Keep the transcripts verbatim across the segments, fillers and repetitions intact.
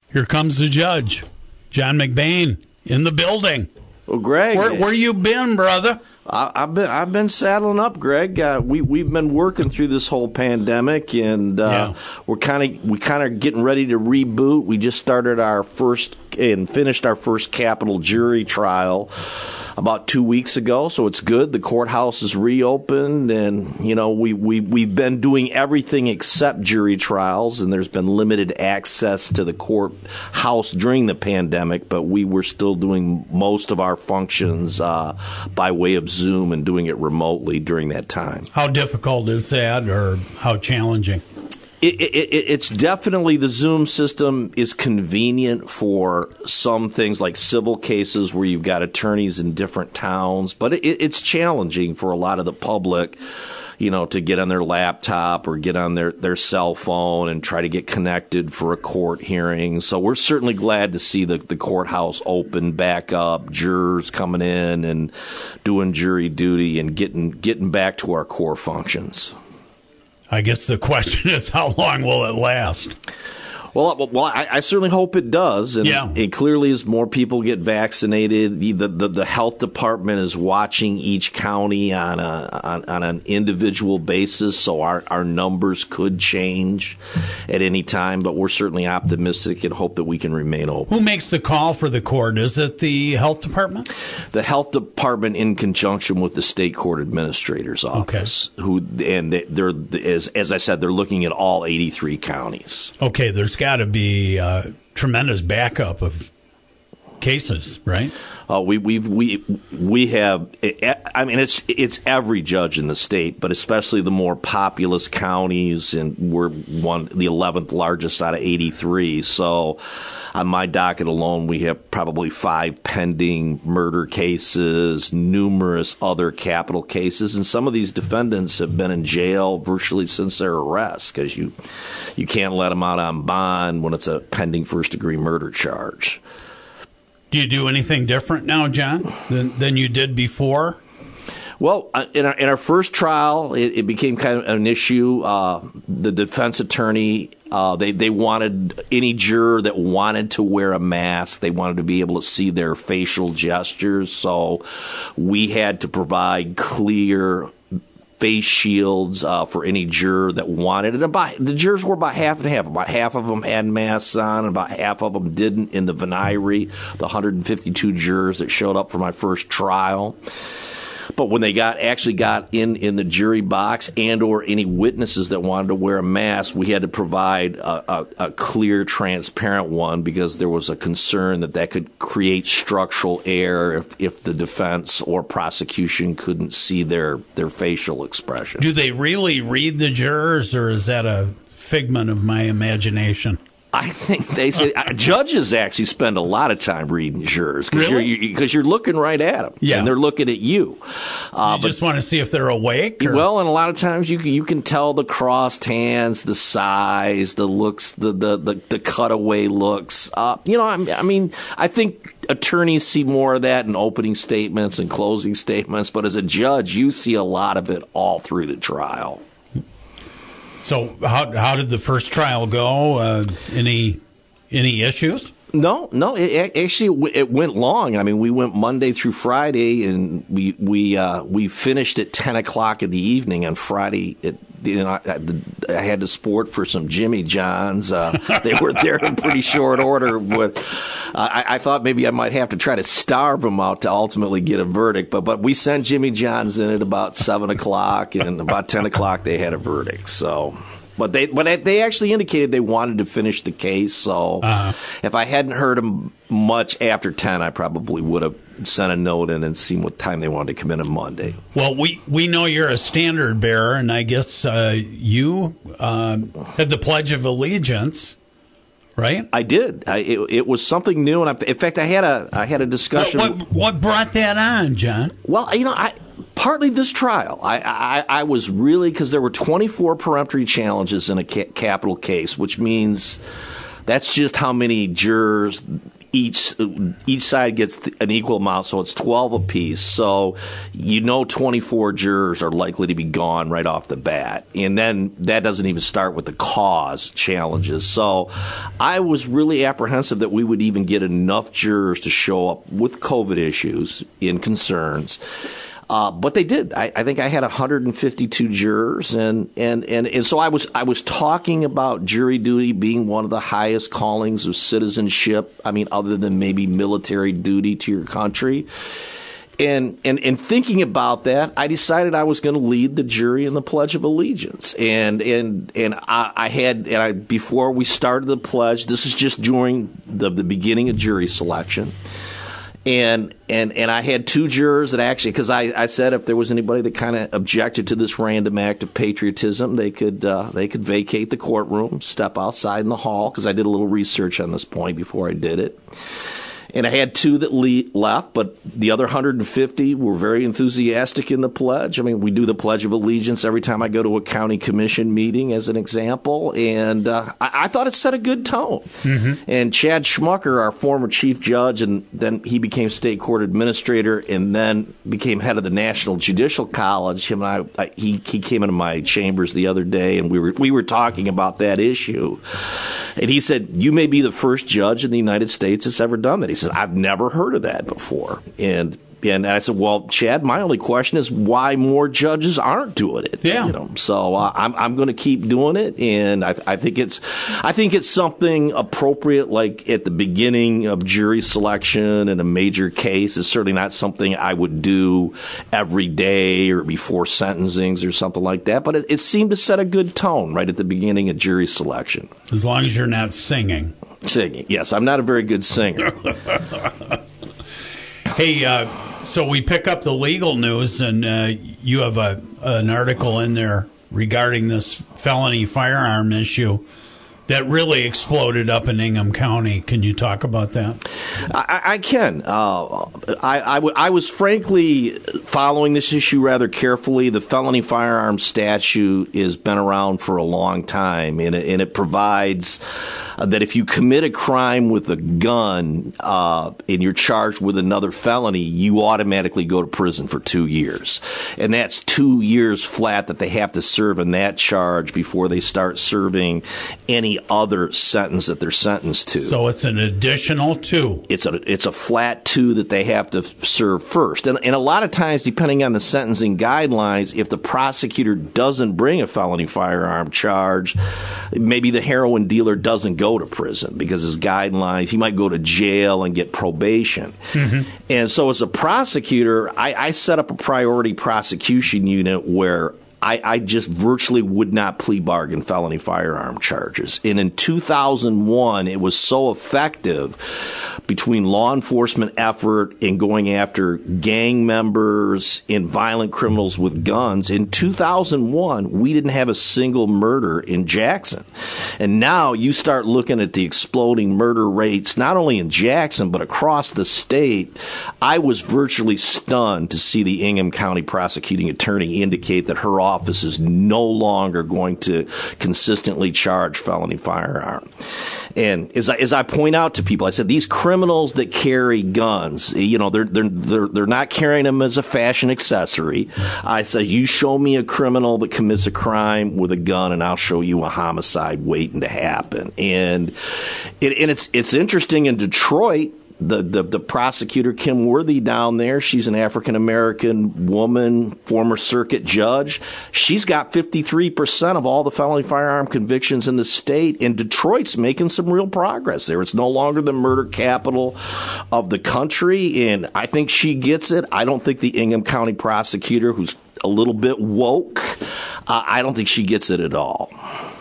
Here comes the judge, John McBain, in the building. Well, Greg, where, where you been, brother? I, I've been I've been saddling up, Greg. Uh, we we've been working through this whole pandemic, and uh, yeah. we're kind of we kind of getting ready to reboot. We just started our first and finished our first capital jury trial about two weeks ago, so it's good. The courthouse is reopened, and you know we we we've been doing everything except jury trials, and there's been limited access to the courthouse during the pandemic, but we were still doing most of our functions uh, by way of Zoom and doing it remotely during that time. How difficult is that, or how challenging? It, it, it's definitely, the Zoom system is convenient for some things like civil cases where you've got attorneys in different towns, but it, it's challenging for a lot of the public, you know, to get on their laptop or get on their, their cell phone and try to get connected for a court hearing. So we're certainly glad to see the, the courthouse open back up, jurors coming in and doing jury duty and getting getting back to our core functions. I guess the question is, how long will it last? Well, well, I, I certainly hope it does. And yeah. it clearly, as more people get vaccinated, the, the the health department is watching each county on a on, on an individual basis. So our, our numbers could change at any time, but we're certainly optimistic and hope that we can remain open. Who makes the call for the court? Is it the health department? The health department, in conjunction with the state court administrator's office, okay. who and they, they're as as I said, they're looking at all eighty-three counties. Okay, there's got to be uh, tremendous backup of cases, right? Uh, we we we we have. I mean, it's it's every judge in the state, but especially the more populous counties, and we're one the eleventh largest out of eighty-three. So, on my docket alone, we have probably five pending murder cases, numerous other capital cases, and some of these defendants have been in jail virtually since their arrest because you you can't let them out on bond when it's a pending first degree murder charge. Do you do anything different now, John, than, than you did before? Well, in our, in our first trial, it, it became kind of an issue. Uh, the defense attorney, uh, they, they wanted any juror that wanted to wear a mask, they wanted to be able to see their facial gestures. So we had to provide clear face shields uh, for any juror that wanted it. About, the jurors were about half and half. About half of them had masks on, and about half of them didn't in the venire, the one hundred fifty-two jurors that showed up for my first trial. But when they got actually got in, in the jury box and or any witnesses that wanted to wear a mask, we had to provide a, a, a clear, transparent one because there was a concern that that could create structural error if, if the defense or prosecution couldn't see their, their facial expression. Do they really read the jurors, or is that a figment of my imagination? I think they say uh, judges actually spend a lot of time reading jurors because really? you're, you, you're looking right at them, yeah. and they're looking at you. Uh, you but, just want to see if they're awake? Or? Well, and a lot of times you you can tell the crossed hands, the size, the looks, the the the, the cutaway looks. Uh, you know, I, I mean, I think attorneys see more of that in opening statements and closing statements, but as a judge, you see a lot of it all through the trial. So how how did the first trial go? Uh, any any issues? No, no. It, actually, it went long. I mean, we went Monday through Friday, and we we uh, we finished at ten o'clock in the evening on Friday. It, you know, I, I had to sport for some Jimmy Johns. Uh, they were there in pretty short order. But I, I thought maybe I might have to try to starve them out to ultimately get a verdict. But but we sent Jimmy Johns in at about seven o'clock, and about ten o'clock they had a verdict. So. But they but they actually indicated they wanted to finish the case. So uh-huh. if I hadn't heard them much after ten, I probably would have sent a note in and seen what time they wanted to come in on Monday. Well, we, we know you're a standard bearer, and I guess uh, you uh, had the Pledge of Allegiance, right? I did. I, it, it was something new, and I, in fact, I had a I had a discussion. What, what, what brought that on, John? Well, you know, I. Partly this trial. I, I, I was really, because there were twenty-four peremptory challenges in a ca- capital case, which means that's just how many jurors each each side gets an equal amount, so it's twelve apiece. So you know twenty-four jurors are likely to be gone right off the bat. And then that doesn't even start with the cause challenges. So I was really apprehensive that we would even get enough jurors to show up with COVID issues and concerns. Uh, but they did. I, I think I had one hundred fifty-two jurors, and, and, and, and so I was I was talking about jury duty being one of the highest callings of citizenship. I mean, other than maybe military duty to your country. And, and, and thinking about that, I decided I was going to lead the jury in the Pledge of Allegiance. And, and, and I, I had, and I, before we started the pledge, this is just during the, the beginning of jury selection. And, and, and I had two jurors that actually, because I, I said if there was anybody that kind of objected to this random act of patriotism, they could, uh, they could vacate the courtroom, step outside in the hall, because I did a little research on this point before I did it. And I had two that le- left, but the other one hundred fifty were very enthusiastic in the pledge. I mean, we do the Pledge of Allegiance every time I go to a county commission meeting, as an example. And uh, I-, I thought it set a good tone. Mm-hmm. And Chad Schmucker, our former chief judge, and then he became state court administrator and then became head of the National Judicial College. Him and I, I he, he came into my chambers the other day, and we were we were talking about that issue. And he said, "You may be the first judge in the United States that's ever done that." He says, "I've never heard of that before." And and I said, "Well, Chad, my only question is why more judges aren't doing it." Yeah. You know, so uh, I'm I'm going to keep doing it, and I, I think it's I think it's something appropriate. Like at the beginning of jury selection in a major case, is certainly not something I would do every day or before sentencings or something like that. But it, it seemed to set a good tone right at the beginning of jury selection. As long as you're not singing. Singing, yes. I'm not a very good singer. Hey, uh, so we pick up the legal news, and uh, you have a, an article in there regarding this felony firearm issue that really exploded up in Ingham County. Can you talk about that? I, I can. Uh, I, I, w- I was frankly following this issue rather carefully. The felony firearm statute has been around for a long time, and it, and it provides uh, that if you commit a crime with a gun uh, and you're charged with another felony, you automatically go to prison for two years. And that's two years flat that they have to serve in that charge before they start serving any other sentence that they're sentenced to. So it's an additional two. It's a it's a flat two that they have to serve first. And, and a lot of times, depending on the sentencing guidelines, if the prosecutor doesn't bring a felony firearm charge, maybe the heroin dealer doesn't go to prison because his guidelines, he might go to jail and get probation. Mm-hmm. And so as a prosecutor, I, I set up a priority prosecution unit where I, I just virtually would not plea bargain felony firearm charges. And in two thousand one, it was so effective between law enforcement effort in going after gang members and violent criminals with guns. In two thousand one, we didn't have a single murder in Jackson. And now you start looking at the exploding murder rates, not only in Jackson, but across the state. I was virtually stunned to see the Ingham County prosecuting attorney indicate that her office is no longer going to consistently charge felony firearm. And as I, as I point out to people, I said, these criminals that carry guns, you know, they're, they're, they're, they're not carrying them as a fashion accessory. I said, you show me a criminal that commits a crime with a gun and I'll show you a homicide waiting to happen. And, it, and it's, it's interesting in Detroit, The, the the prosecutor, Kim Worthy, down there, she's an African-American woman, former circuit judge. She's got fifty-three percent of all the felony firearm convictions in the state, and Detroit's making some real progress there. It's no longer the murder capital of the country, and I think she gets it. I don't think the Ingham County prosecutor, who's a little bit woke, uh, I don't think she gets it at all.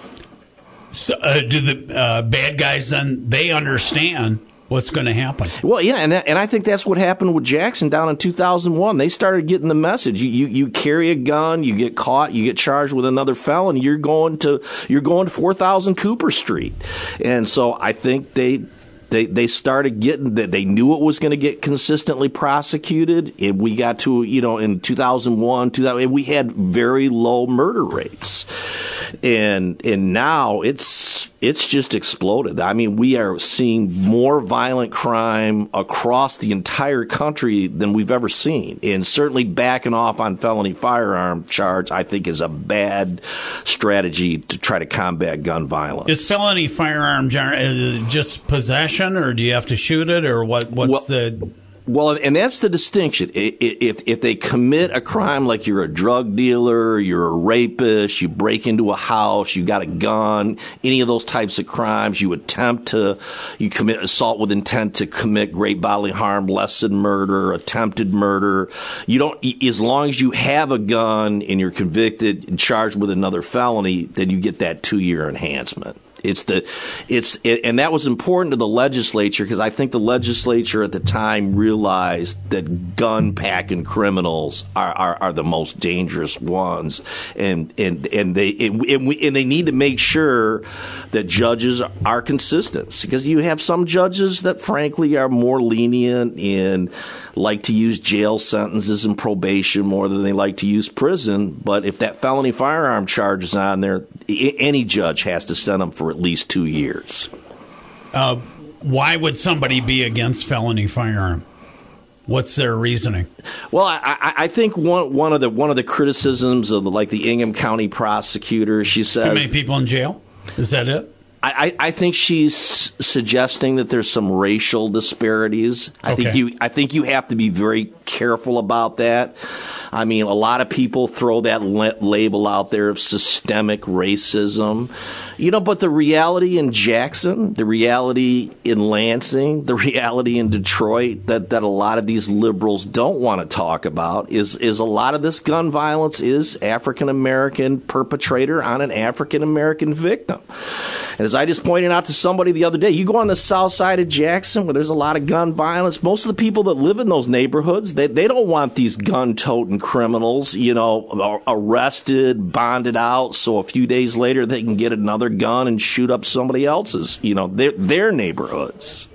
So, uh, do the uh, bad guys then, they understand what's going to happen? Well, yeah, and that, and I think that's what happened with Jackson down in two thousand one. They started getting the message: you, you you carry a gun, you get caught, you get charged with another felony, you're going to you're going to four thousand Cooper Street. And so I think they they they started getting that. They knew it was going to get consistently prosecuted, and we got to you know in two thousand one, two thousand, we had very low murder rates, and and now it's. it's just exploded. I mean, we are seeing more violent crime across the entire country than we've ever seen. And certainly backing off on felony firearm charge, I think, is a bad strategy to try to combat gun violence. Is felony firearm just possession, or do you have to shoot it, or what? What's well, the... Well, and that's the distinction. If if they commit a crime like you're a drug dealer, you're a rapist, you break into a house, you got a gun, any of those types of crimes, you attempt to, you commit assault with intent to commit great bodily harm, less than murder, attempted murder. You don't, as long as you have a gun and you're convicted and charged with another felony, then you get that two-year enhancement. It's the, it's, it, and that was important to the legislature because I think the legislature at the time realized that gun packing criminals are, are, are the most dangerous ones, and and and they and, and, we, and they need to make sure that judges are consistent because you have some judges that frankly are more lenient and like to use jail sentences and probation more than they like to use prison. But if that felony firearm charge is on there, any judge has to send them for at least two years. Uh, why would somebody be against felony firearm? What's their reasoning? Well, I, I think one one of the one of the criticisms of the, like the Ingham County prosecutor, she says, too many people in jail. Is that it? I, I think she's suggesting that there's some racial disparities. I okay. think you I think you have to be very careful about that. I mean, a lot of people throw that la- label out there of systemic racism. You know, but the reality in Jackson, the reality in Lansing, the reality in Detroit that, that a lot of these liberals don't want to talk about is, is a lot of this gun violence is African-American perpetrator on an African-American victim. And as I just pointed out to somebody the other day, you go on the south side of Jackson where there's a lot of gun violence. Most of the people that live in those neighborhoods, they, they don't want these gun-toting criminals, you know, arrested, bonded out, so a few days later they can get another gun and shoot up somebody else's, you know, their, their neighborhoods.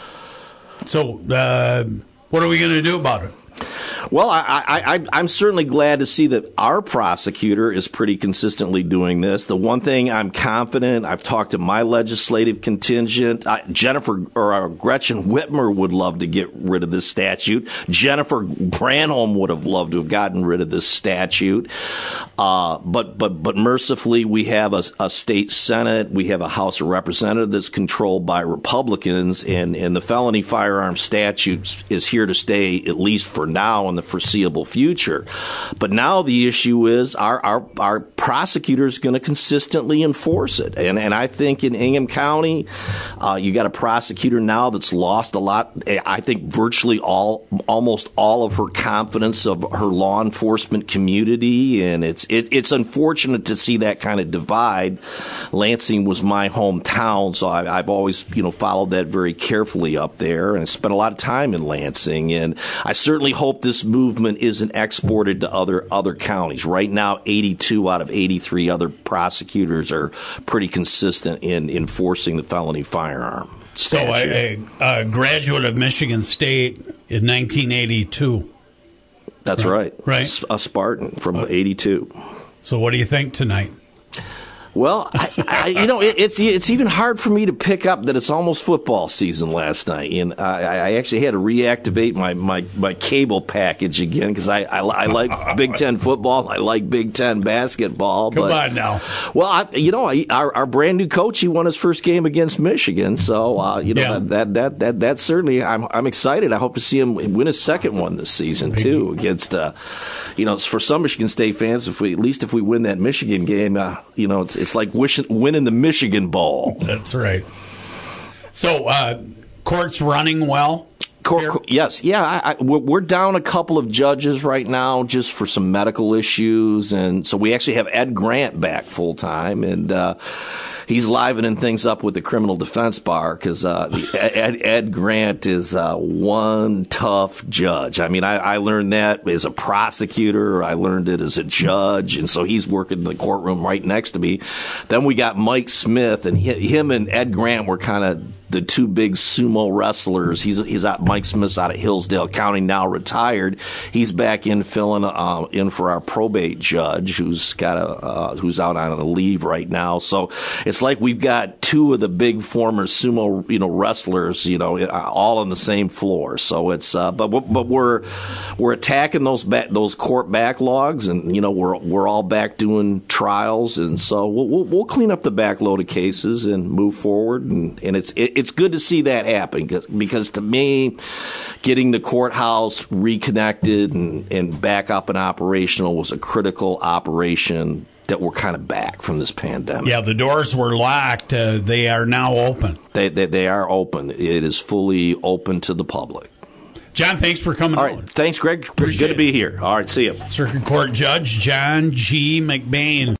So uh, what are we going to do about it? Well, I, I, I, I'm certainly glad to see that our prosecutor is pretty consistently doing this. The one thing I'm confident, I've talked to my legislative contingent. Uh, Jennifer or uh, Gretchen Whitmer would love to get rid of this statute. Jennifer Granholm would have loved to have gotten rid of this statute. Uh, but but but mercifully, we have a, a state Senate, we have a House of Representatives that's controlled by Republicans, and, and the felony firearm statute is here to stay at least for now in the foreseeable future. But now the issue is our our, our prosecutor is going to consistently enforce it. And and I think in Ingham County, uh, you got a prosecutor now that's lost a lot. I think virtually all, almost all of her confidence of her law enforcement community. And it's it, it's unfortunate to see that kind of divide. Lansing was my hometown, so I, I've always you know followed that very carefully up there, and I spent a lot of time in Lansing. And I certainly hope this movement isn't exported to other other counties. Right now, eighty-two out of eighty-three other prosecutors are pretty consistent in enforcing the felony firearm statute. So a, a, a graduate of Michigan State in nineteen eighty-two. That's right. Right. A Spartan from uh, eighty-two. So what do you think tonight? Well, I, I, you know, it, it's it's even hard for me to pick up that it's almost football season last night, and I, I actually had to reactivate my, my, my cable package again because I, I, I like Big Ten football, I like Big Ten basketball. Come but, on now. Well, I, you know, I, our our brand new coach, he won his first game against Michigan, so uh, you know yeah. that that that that certainly I'm I'm excited. I hope to see him win his second one this season too against uh, you know for some Michigan State fans, if we at least if we win that Michigan game, uh, you know it's. It's like wishing, winning the Michigan Bowl. That's right. So, uh, court's running well? Court, yes. Yeah, I, I, we're down a couple of judges right now just for some medical issues. And so we actually have Ed Grant back full time. And uh, he's livening things up with the criminal defense bar because uh, Ed, Ed Grant is uh, one tough judge. I mean, I, I learned that as a prosecutor. I learned it as a judge. And so he's working in the courtroom right next to me. Then we got Mike Smith, and he, him and Ed Grant were kind of the two big sumo wrestlers. He's he's out. Mike Smith's out of Hillsdale County now, retired. He's back in filling uh, in for our probate judge, who's got a uh, who's out on a leave right now. So it's like we've got two of the big former sumo you know wrestlers, you know, all on the same floor. So it's uh, but but we're we're attacking those back, those court backlogs, and you know we're we're all back doing trials, and so we'll we'll, we'll clean up the backload of cases and move forward, and, and it's it, it's good to see that happen because, because to me, getting the courthouse reconnected and, and back up and operational was a critical operation that we're kind of back from this pandemic. Yeah, the doors were locked. Uh, they are now open. They, they they are open. It is fully open to the public. John, thanks for coming All on. right, thanks, Greg. Appreciate Good to be here. All right, see you. Circuit Court Judge John G. McBain.